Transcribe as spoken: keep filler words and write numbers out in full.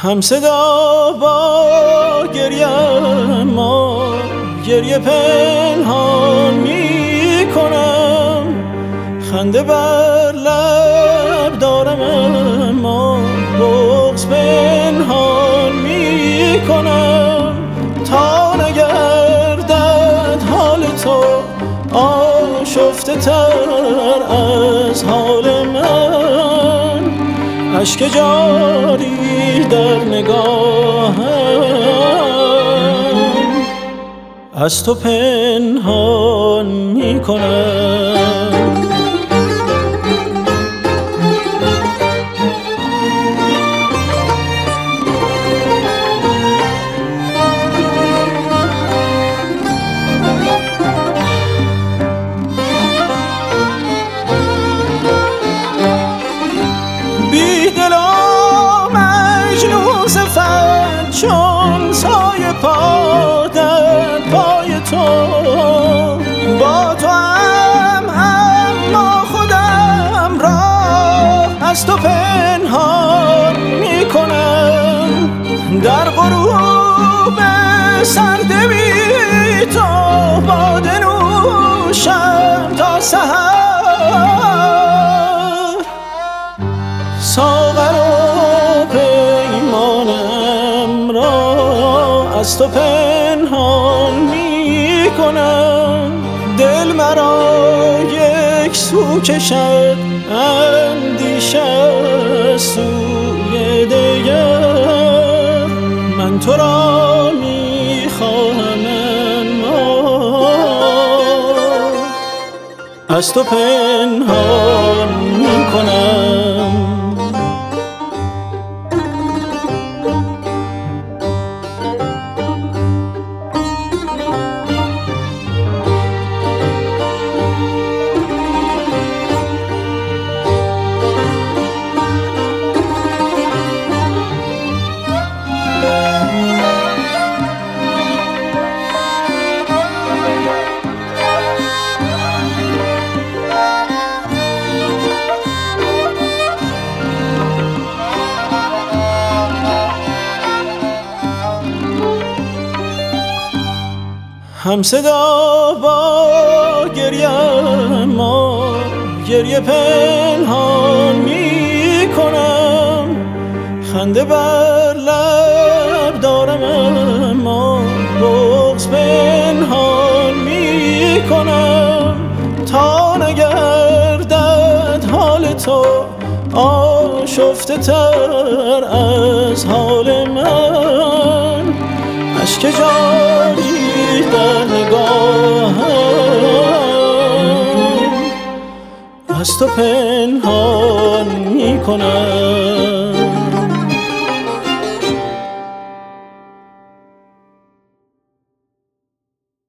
هم صدا با گریه ما گریه پنهان می کنم، خنده بر لب دارم اما بغض پنهان می کنم، تا نگردد حال تو آشفته تر از حال من، اشک جاری در نگاهم از تو پنهان می کنم. چون سایه پا در پای تو، با تو هم اما خودم را از تو پنهان می کنم، در غروب سرد بی تو باده نوشم تا سحر، ساغر و پیمانم را از تو پنهان می کنم، دل مرا یک سو کشد اندیشه سوی دیگر، من تو را می خواهم اما از تو پنهان می کنم. هم صدا با گریه ما گریه پنهان می کنم، خنده بر لب دارم اما بغض پنهان می کنم، تا نگردد حال تو آشفته تر از حال من، اشک جاری در نگاهم از تو پنهان می کنم.